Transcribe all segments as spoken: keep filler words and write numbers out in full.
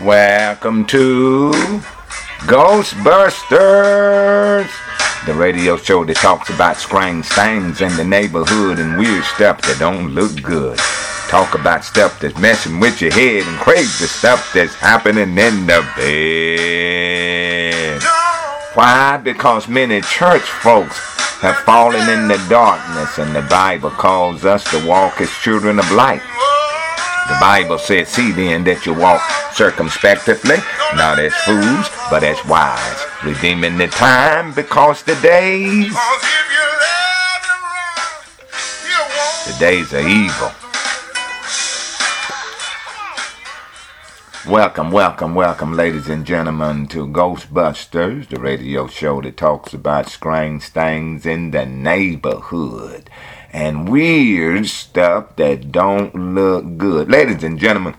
Welcome to Ghostbusters, the radio show that talks about strange things in the neighborhood and weird stuff that don't look good. Talk about stuff that's messing with your head and crazy stuff that's happening in the bed. Why? Because many church folks have fallen in the darkness, and the Bible calls us to walk as children of light. The Bible says, see then that you walk circumspectly, not as fools, but as wise, redeeming the time because the days, the days are evil. Welcome, welcome, welcome, ladies and gentlemen, to Ghostbusters, the radio show that talks about strange things in the neighborhood and weird stuff that don't look good. Ladies and gentlemen,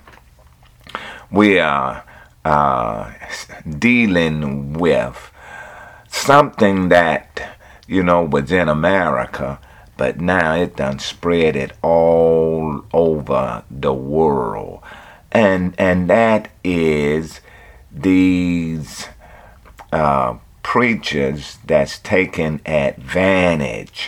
we are uh, dealing with something that, you know, was in America, but now it done spread it all over the world. And and that is these uh, preachers that's taking advantage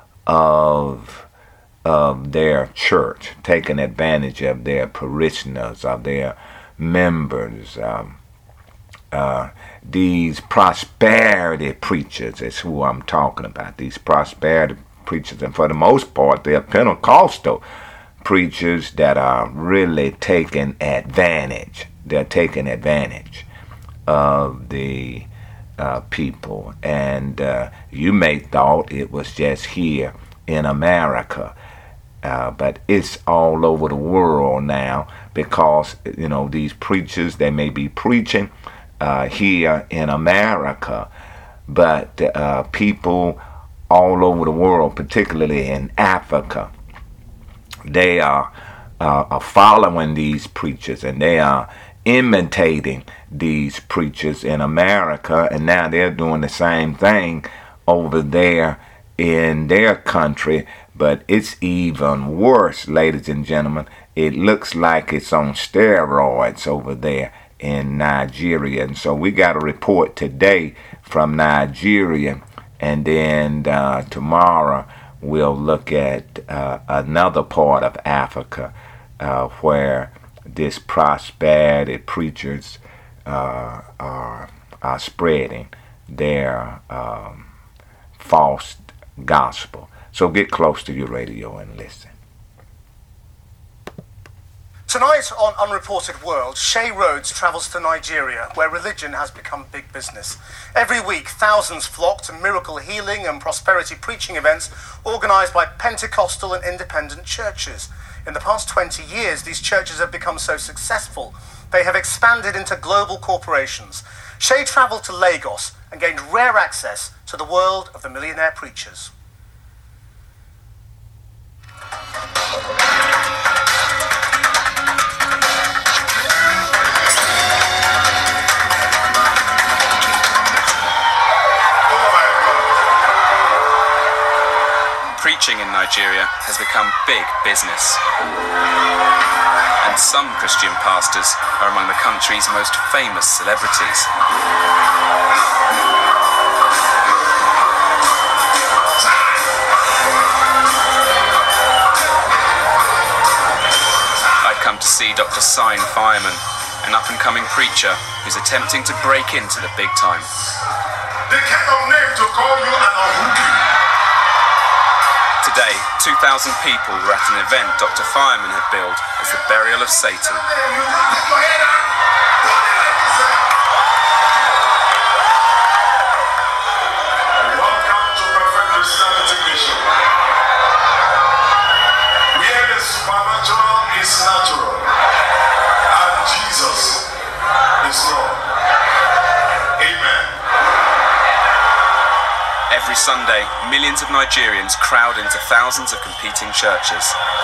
of of their church, taking advantage of their parishioners, of their members. Um, uh, these prosperity preachers is who I'm talking about. These prosperity preachers, and for the most part, they're Pentecostal preachers that are really taking advantage. They're taking advantage of the uh, people. And uh, you may thought it was just here in America, uh, but it's all over the world now, because, you know, these preachers, they may be preaching uh, here in America, but uh, people all over the world, particularly in Africa, they are, uh, are following these preachers, and they are imitating these preachers in America, and now they're doing the same thing over there in their country. But it's even worse, ladies and gentlemen. It looks like it's on steroids over there in Nigeria. And so we got a report today from Nigeria, and then uh, tomorrow we'll look at uh, another part of Africa uh, where this prosperity preachers uh, are are spreading their um, false gospel. So get close to your radio and listen. Tonight on Unreported World, Shay Rhodes travels to Nigeria, where religion has become big business. Every week, thousands flock to miracle healing and prosperity preaching events organised by Pentecostal and independent churches. In the past twenty years, these churches have become so successful, they have expanded into global corporations. Shay travelled to Lagos and gained rare access to the world of the millionaire preachers. Preaching in Nigeria has become big business, and some Christian pastors are among the country's most famous celebrities. I've come to see Doctor Sign Fireman, an up-and-coming preacher who's attempting to break into the big time. The kind of name to call you an Ahuki. Today, two thousand people were at an event Doctor Fireman had billed as the burial of Satan. Welcome to Perfect Christianity Mission, where the supernatural is natural and Jesus is Lord. Amen. Every Sunday, millions of Nigerians crowd into thousands of competing churches.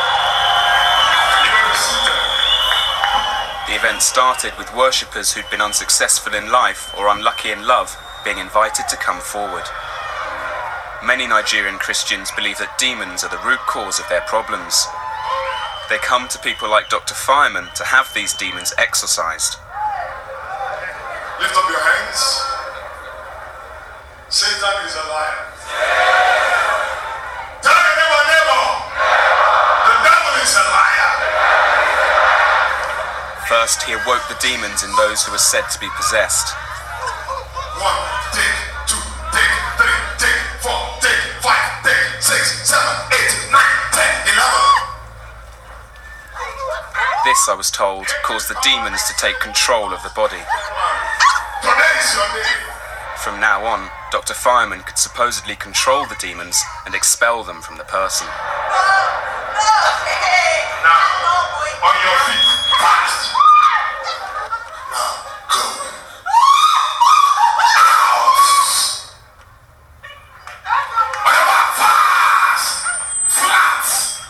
The event started with worshippers who'd been unsuccessful in life or unlucky in love being invited to come forward. Many Nigerian Christians believe that demons are the root cause of their problems. They come to people like Doctor Fireman to have these demons exorcised. Lift up your hands. Satan is a liar. Tell your neighbor, neighbor, the devil is a liar. First, he awoke the demons in those who were said to be possessed. One, take two, take three, take four, take five, take six, seven, eight, nine, ten, eleven. This, I was told, caused the demons to take control of the body. Today is your day. From now on, Doctor Fireman could supposedly control the demons and expel them from the person. Now, on your feet, fast. Now, go. Out. On your back, fast. Flat.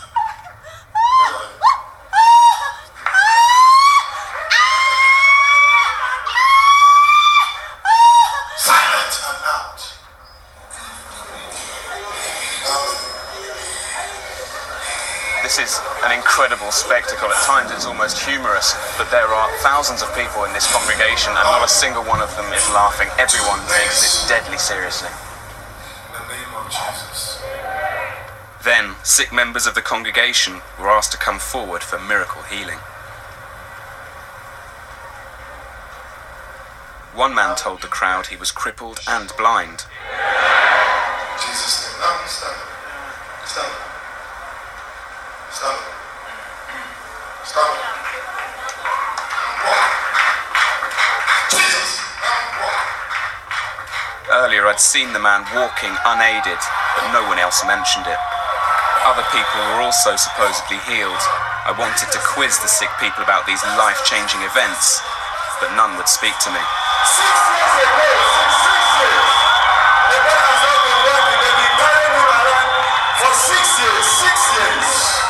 Silent and out. This is an incredible spectacle. At times it's almost humorous, but there are thousands of people in this congregation and not a single one of them is laughing. Everyone takes this deadly seriously. In the name of Jesus. Then, sick members of the congregation were asked to come forward for miracle healing. One man told the crowd he was crippled and blind. In Jesus' name. Now, stand up. Stand up. Stand up. Stand up. Walk. Jesus. Now walk. Earlier I'd seen the man walking unaided, but no one else mentioned it. Other people were also supposedly healed. I wanted to quiz the sick people about these life-changing events, but none would speak to me. Six years ago, six, six years, the man has not been working. They've been carrying him around for six years, six years.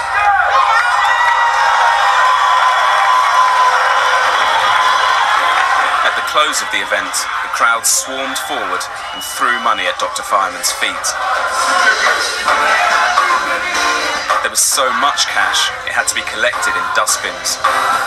At the close of the event, the crowd swarmed forward and threw money at Doctor Fireman's feet. There was so much cash, it had to be collected in dustbins.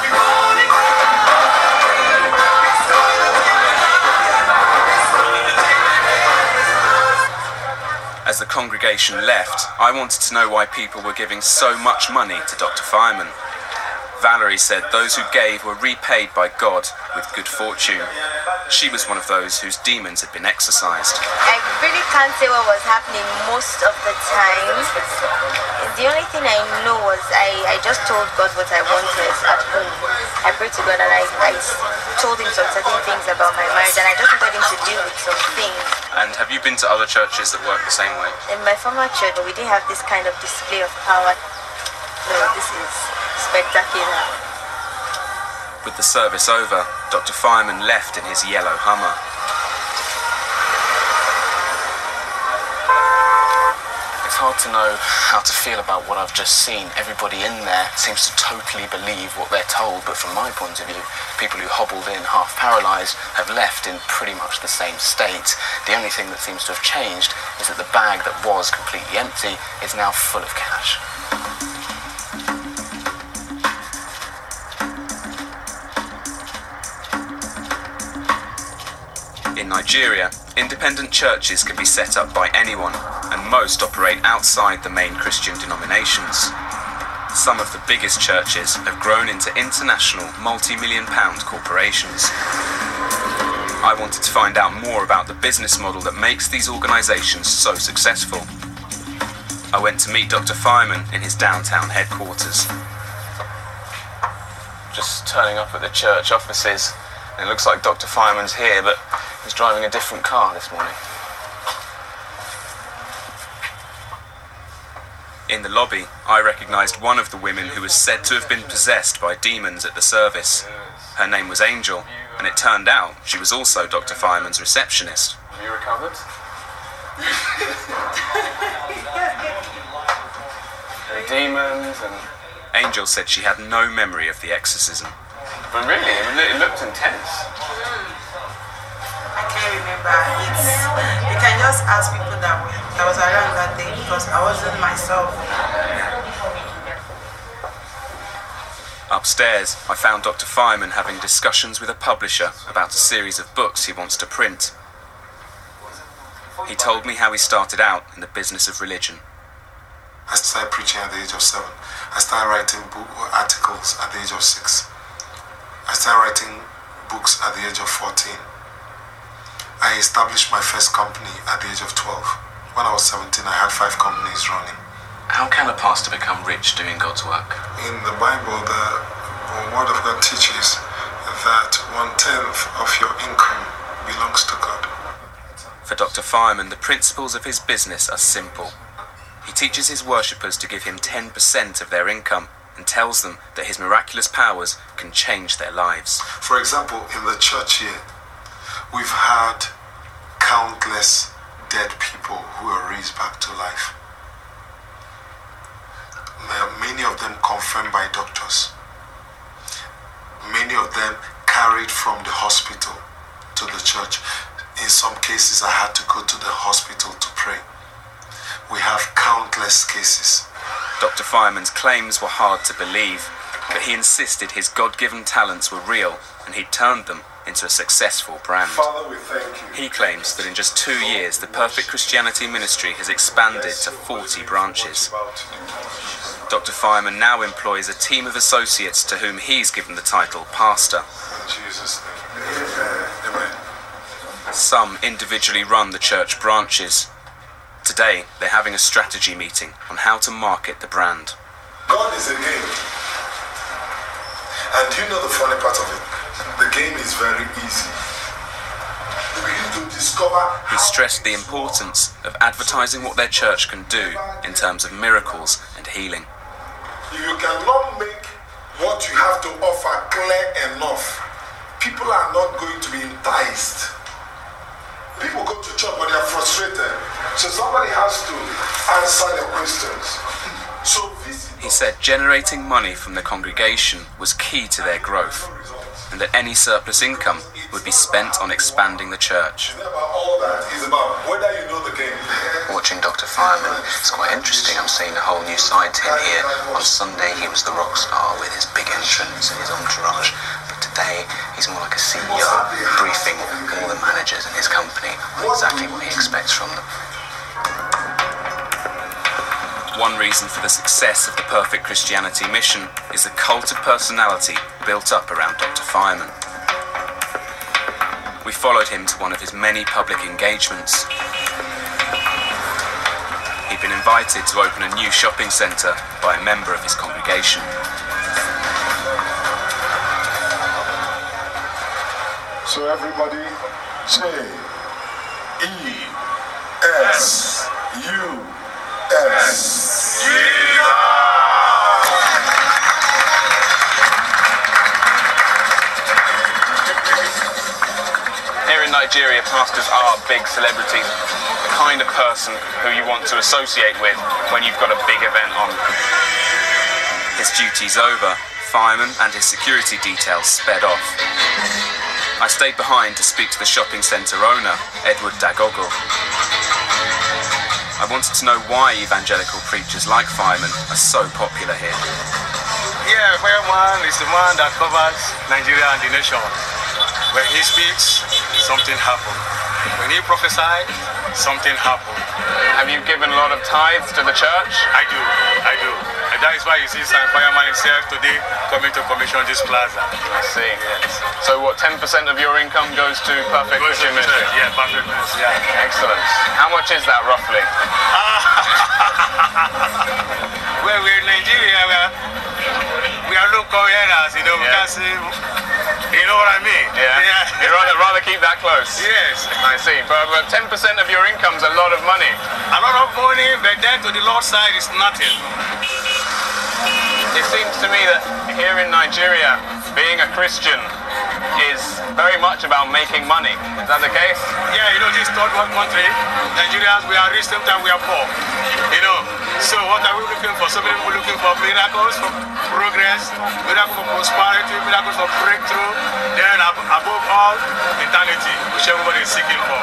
As the congregation left, I wanted to know why people were giving so much money to Doctor Fireman. Valerie said those who gave were repaid by God with good fortune. She was one of those whose demons had been exorcised. I really can't say what was happening most of the time. The only thing I know was I, I just told God what I wanted at home. I prayed to God and I, I told him some certain things about my marriage and I just wanted him to deal with some things. And have you been to other churches that work the same way? In my former church, we didn't have this kind of display of power. No, this is spectacular. With the service over, Doctor Fireman left in his yellow Hummer. It's hard to know how to feel about what I've just seen. Everybody in there seems to totally believe what they're told, but from my point of view, people who hobbled in half paralysed have left in pretty much the same state. The only thing that seems to have changed is that the bag that was completely empty is now full of cash. In Nigeria, independent churches can be set up by anyone, and most operate outside the main Christian denominations. Some of the biggest churches have grown into international multi-million pound corporations. I wanted to find out more about the business model that makes these organisations so successful. I went to meet Doctor Fireman in his downtown headquarters. Just turning up at the church offices, and it looks like Doctor Fireman's here, but he's driving a different car this morning. In the lobby, I recognised one of the women who was said to have been possessed by demons at the service. Her name was Angel, and it turned out she was also Doctor Fireman's receptionist. Have you recovered? The demons and... Angel said she had no memory of the exorcism. But really, it looked intense. I can't remember. It's, you can just ask people that were that was around that day because I wasn't myself. Upstairs, I found Doctor Fireman having discussions with a publisher about a series of books he wants to print. He told me how he started out in the business of religion. I started preaching at the age of seven. I started writing book articles at the age of six. I started writing books at the age of fourteen. I established my first company at the age of twelve. When I was seventeen, I had five companies running. How can a pastor become rich doing God's work? In the Bible, the Word of God teaches that one-tenth of your income belongs to God. For Doctor Fireman, the principles of his business are simple. He teaches his worshippers to give him ten percent of their income and tells them that his miraculous powers can change their lives. For example, in the church here, we've had countless dead people who are raised back to life. Many of them confirmed by doctors. Many of them carried from the hospital to the church. In some cases, I had to go to the hospital to pray. We have countless cases. Doctor Fireman's claims were hard to believe, but he insisted his God-given talents were real and he'd turned them into a successful brand. Father, we thank you. He claims that in just two years, the Perfect Christianity ministry has expanded to forty branches. Doctor Fireman now employs a team of associates to whom he's given the title pastor. In Jesus' name. Amen. Some individually run the church branches. Today, they're having a strategy meeting on how to market the brand. God is a game. And you know the funny part of it? The game is very easy. You begin to discover. He stressed the importance of advertising what their church can do in terms of miracles and healing. If you cannot make what you have to offer clear enough, people are not going to be enticed. People go to church but they are frustrated. So somebody has to answer their questions. So he said generating money from the congregation was key to their growth, and that any surplus income would be spent on expanding the church. It's not about all that. It's about whether you know the game. Watching Doctor Fireman, it's quite interesting. I'm seeing a whole new side to him here. On Sunday, he was the rock star with his big entrance and his entourage. But today, he's more like a C E O, briefing all the managers in his company on exactly what he expects from them. One reason for the success of the Perfect Christianity mission is the cult of personality built up around Doctor Fireman. We followed him to one of his many public engagements. He'd been invited to open a new shopping centre by a member of his congregation. So everybody say E S U S. Here in Nigeria, pastors are big celebrities, the kind of person who you want to associate with when you've got a big event on. His duty's over, Fireman and his security details sped off. I stayed behind to speak to the shopping centre owner, Edward Dagogo. I wanted to know why evangelical preachers like Fireman are so popular here. Yeah, Fireman is the man that covers Nigeria and the nation. When he speaks, something happens. When he prophesies, something happens. Have you given a lot of tithes to the church? I do, I do. And that is why you see Sam Fireman himself today coming to commission this plaza. I see. Yes. So what, ten percent of your income goes to Perfect Goes to Christian the Ministry? church, yeah, perfect ministry, yeah. Excellent. How much is that roughly? Well, we're in Nigeria, we are, we are local earners, you know, we Yeah. can't say, you know what I mean? Yeah. Yeah. You'd rather, rather keep that close? Yes. I see. But, but ten percent of your income's a lot of money. A lot of money, but then to the Lord's side is nothing. It seems to me that here in Nigeria, being a Christian is very much about making money. Is that the case? Yeah, you know, this third world country, Nigerians, we are rich, sometimes we are poor. You know, so what are we looking for? So many people looking for miracles, for progress, miracles for prosperity, miracles for breakthrough, then ab above all, eternity, which everybody is seeking for.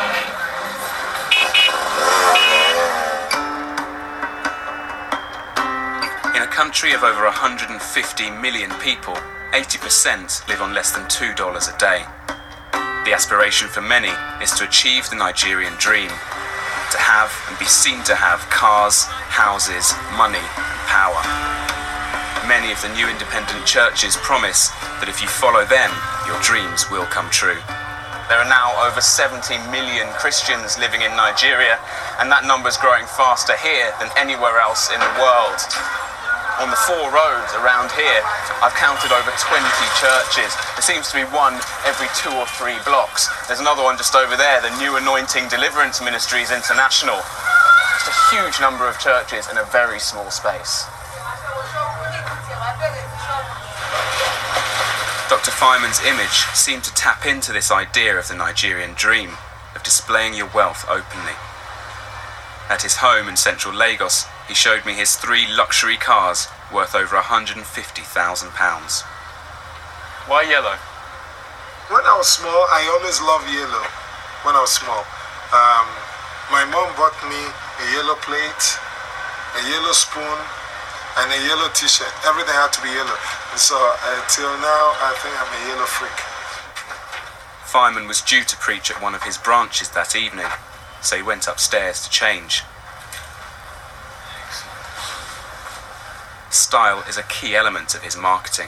In a country of over one hundred fifty million people, eighty percent live on less than two dollars a day. The aspiration for many is to achieve the Nigerian dream, to have and be seen to have cars, houses, money and power. Many of the new independent churches promise that if you follow them, your dreams will come true. There are now over seventy million Christians living in Nigeria, and that number's growing faster here than anywhere else in the world. On the four roads around here, I've counted over twenty churches. There seems to be one every two or three blocks. There's another one just over there, the New Anointing Deliverance Ministries International. Just a huge number of churches in a very small space. Doctor Fireman's image seemed to tap into this idea of the Nigerian dream, of displaying your wealth openly. At his home in central Lagos, he showed me his three luxury cars worth over one hundred fifty thousand pounds. Why yellow? When I was small, I always loved yellow. When I was small, um, my mom bought me a yellow plate, a yellow spoon, and a yellow t-shirt. Everything had to be yellow. And so until uh, now, I think I'm a yellow freak. Fireman was due to preach at one of his branches that evening, so he went upstairs to change. Style is a key element of his marketing.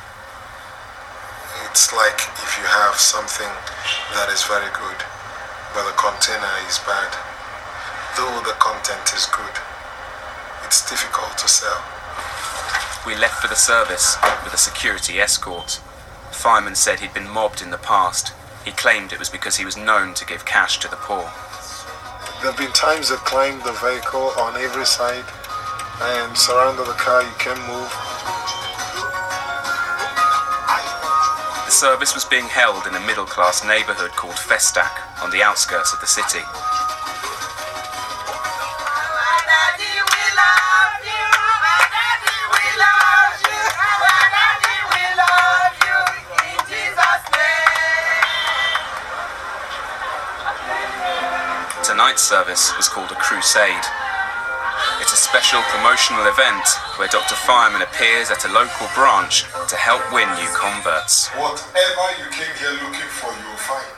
It's like if you have something that is very good, but the container is bad. Though the content is good, it's difficult to sell. We left for the service with a security escort. Fireman said he'd been mobbed in the past. He claimed it was because he was known to give cash to the poor. There have been times that climbed the vehicle on every side and surrounded the car. You can't move. The service was being held in a middle-class neighbourhood called Festac on the outskirts of the city. Tonight's service was called a crusade. It's a special promotional event where Doctor Fireman appears at a local branch to help win new converts. Whatever you came here looking for, you'll find.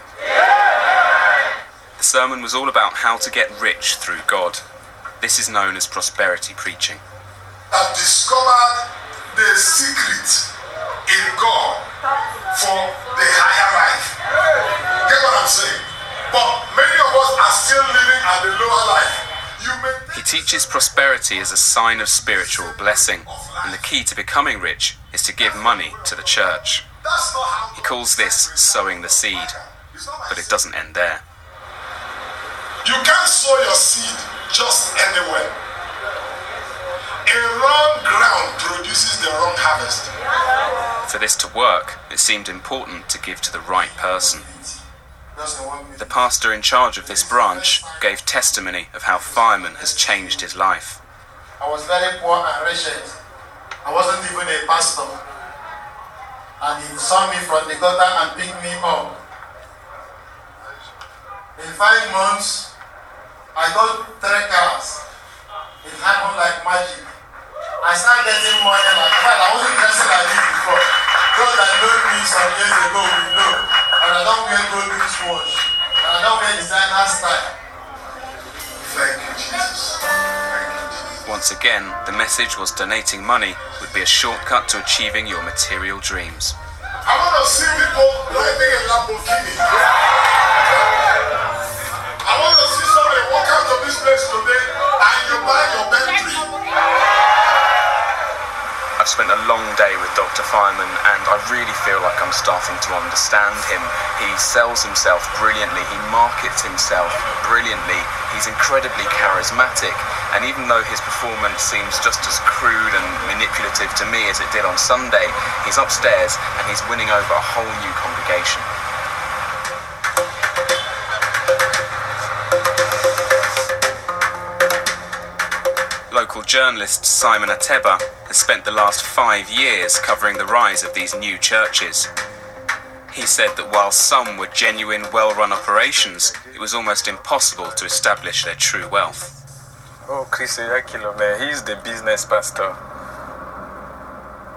The sermon was all about how to get rich through God. This is known as prosperity preaching. I've discovered the secret in God for the higher life. Get what I'm saying? But many of us are still living at the lower life. You may He teaches prosperity as a sign of spiritual blessing, and the key to becoming rich is to give money to the church. He calls this sowing the seed, but it doesn't end there. You can't sow your seed just anywhere. A wrong ground produces the wrong harvest. For this to work, it seemed important to give to the right person. The pastor in charge of this branch gave testimony of how Fireman has changed his life. I was very poor and wretched. I wasn't even a pastor. And he saw me from the gutter and picked me up. In five months, I got three cars. It happened like magic. I started getting money like that. I wasn't dressing like this before. Those that know me some years ago will know. And I don't wear gold wristwatch. And I don't wear designer style. Thank you, Jesus. Thank you, Jesus. Once again, the message was donating money would be a shortcut to achieving your material dreams. I want to see people driving a Lamborghini. I want to see somebody walk out of this place today and you buy your Bentley. I've spent a long day with Doctor Fireman and I really feel like I'm starting to understand him. He sells himself brilliantly, he markets himself brilliantly, he's incredibly charismatic, and even though his performance seems just as crude and manipulative to me as it did on Sunday, he's upstairs and he's winning over a whole new congregation. Local journalist Simon Ateba has spent the last five years covering the rise of these new churches. He said that while some were genuine, well-run operations, it was almost impossible to establish their true wealth. Oh, Chris Yakilo, man, he's the business pastor.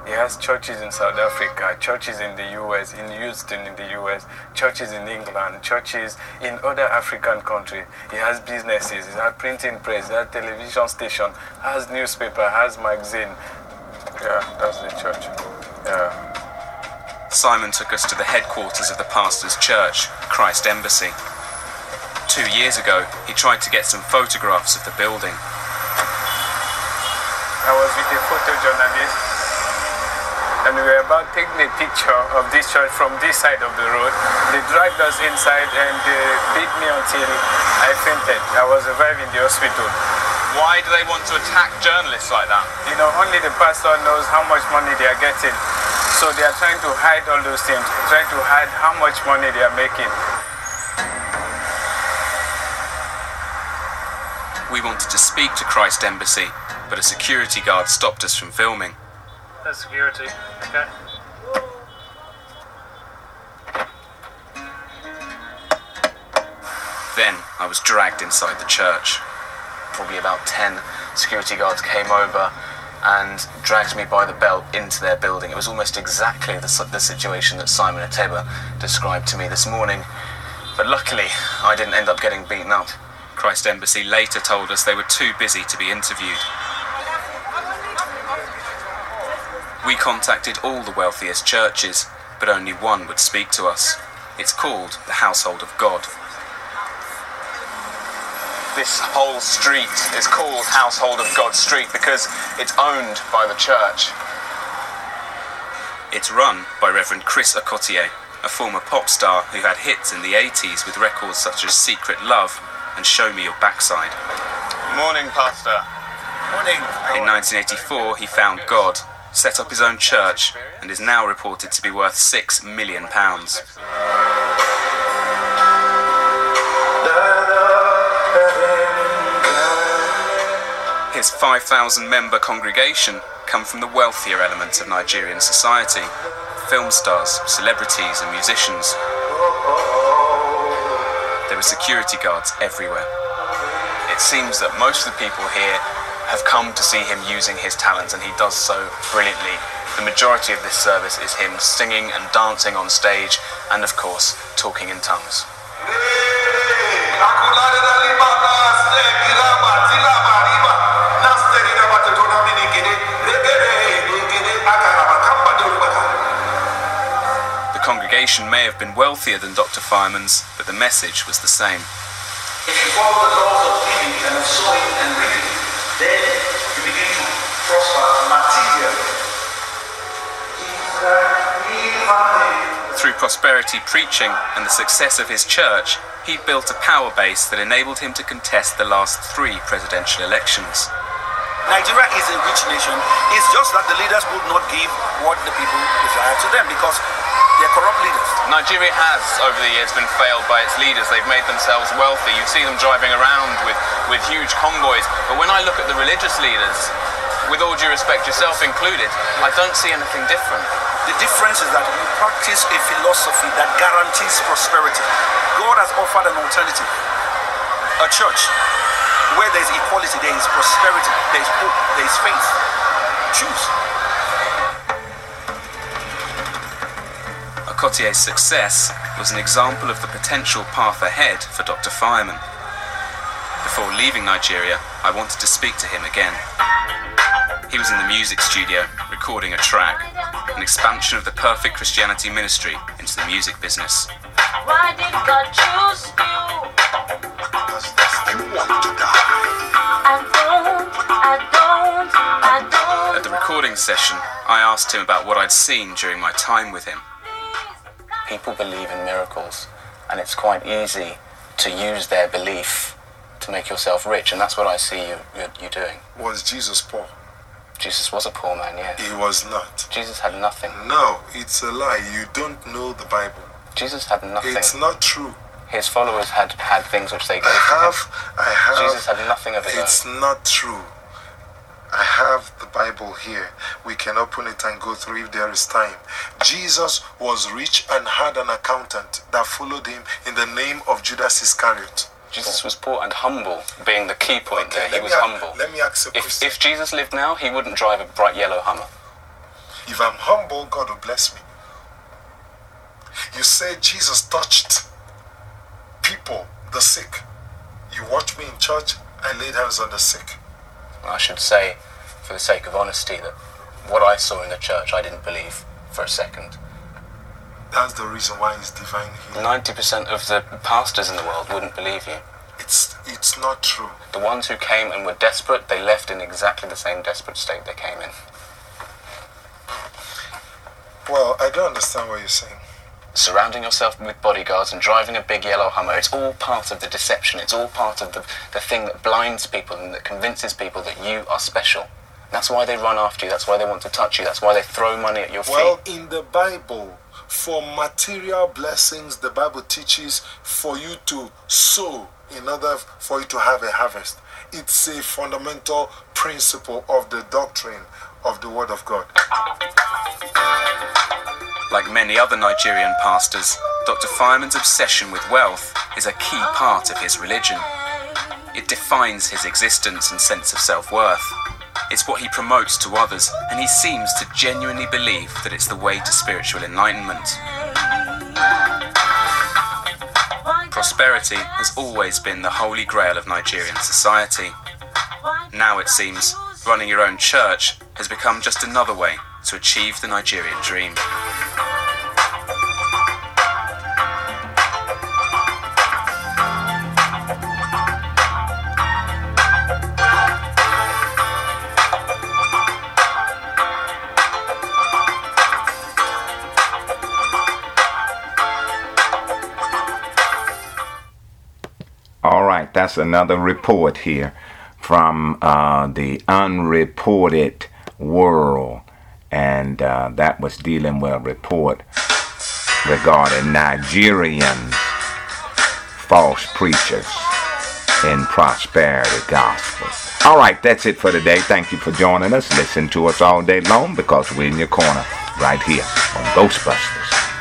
He has churches in South Africa, churches in the U S, in Houston in the U S, churches in England, churches in other African countries. He has businesses, he has printing press, he has television station, has newspaper, has magazine. Yeah, that's the church. Yeah. Simon took us to the headquarters of the pastor's church, Christ Embassy. Two years ago, he tried to get some photographs of the building. I was with a photojournalist, and we were about taking a picture of this church from this side of the road. They dragged us inside and uh, beat me until I fainted. I was revived in the hospital. Why do they want to attack journalists like that? You know, only the pastor knows how much money they are getting. So they are trying to hide all those things, trying to hide how much money they are making. We wanted to speak to Christ Embassy, but a security guard stopped us from filming. That's security, okay. Then I was dragged inside the church. Probably about ten security guards came over and dragged me by the belt into their building. It was almost exactly the, the situation that Simon Ateba described to me this morning. But luckily, I didn't end up getting beaten up. Christ Embassy later told us they were too busy to be interviewed. We contacted all the wealthiest churches, but only one would speak to us. It's called the Household of God. This whole street is called Household of God Street because it's owned by the church. It's run by Reverend Chris Okotie, a former pop star who had hits in the eighties with records such as Secret Love and Show Me Your Backside. Morning, Pastor. Morning. In nineteen eighty-four, he found God, set up his own church, and is now reported to be worth six million pounds. His five thousand member congregation come from the wealthier elements of Nigerian society, film stars, celebrities and musicians. There were security guards everywhere. It seems that most of the people here have come to see him using his talents, and he does so brilliantly. The majority of this service is him singing and dancing on stage, and of course, talking in tongues. The congregation may have been wealthier than Doctor Fireman's, but the message was the same. If you follow the laws of giving and of sowing and reaping, then you begin to prosper materially. Through prosperity preaching and the success of his church, he built a power base that enabled him to contest the last three presidential elections. Nigeria is a rich nation. It's just that the leaders would not give what the people desire to them because they're corrupt leaders. Nigeria has, over the years, been failed by its leaders. They've made themselves wealthy. You see them driving around with, with huge convoys. But when I look at the religious leaders, with all due respect, yourself included, I don't see anything different. The difference is that we practice a philosophy that guarantees prosperity. God has offered an alternative. A church where there is equality, there is prosperity, there is hope, there is faith. Choose. Okotie's success was an example of the potential path ahead for Doctor Fireman. Before leaving Nigeria, I wanted to speak to him again. He was in the music studio, recording a track, an expansion of the Perfect Christianity ministry into the music business. Why did God choose you? You want to die. I don't, I don't, I don't. At the recording session, I asked him about what I'd seen during my time with him. People believe in miracles, and it's quite easy to use their belief to make yourself rich, and that's what I see you, you, you doing. Was Jesus poor? Jesus was a poor man, yeah. He was not. Jesus had nothing. No, it's a lie. You don't know the Bible. Jesus had nothing. It's not true. His followers had had things which they gave I have, to him. I have. Jesus had nothing of his It's own. not true. I have the Bible here. We can open it and go through if there is time. Jesus was rich and had an accountant that followed him in the name of Judas Iscariot. Jesus was poor and humble, being the key point Okay, there. He let was me a- humble. Let me ask a If, question. if Jesus lived now, he wouldn't drive a bright yellow Hummer. If I'm humble, God will bless me. You say Jesus touched people, the sick. You watch me in church, I laid hands on the sick. I should say, for the sake of honesty, that what I saw in the church I didn't believe for a second. That's the reason why it's divine healing. ninety percent of the pastors in the world wouldn't believe you. It's, it's not true. The ones who came and were desperate, they left in exactly the same desperate state they came in. Well, I don't understand what you're saying. Surrounding yourself with bodyguards and driving a big yellow Hummer, it's all part of the deception. It's all part of the, the thing that blinds people and that convinces people that you are special. That's why they run after you. That's why they want to touch you. That's why they throw money at your feet. Well, in the Bible, for material blessings, the Bible teaches for you to sow in order for you to have a harvest. It's a fundamental principle of the doctrine of the Word of God. Like many other Nigerian pastors, Doctor Fireman's obsession with wealth is a key part of his religion. It defines his existence and sense of self-worth. It's what he promotes to others, and he seems to genuinely believe that it's the way to spiritual enlightenment. Prosperity has always been the holy grail of Nigerian society. Now it seems running your own church has become just another way to achieve the Nigerian dream. All right, that's another report here from uh, the Unreported World, and uh, that was dealing with a report regarding Nigerian false preachers in prosperity gospel. All right, that's it for today. Thank you for joining us. Listen to us all day long because we're in your corner right here on Ghostbusters.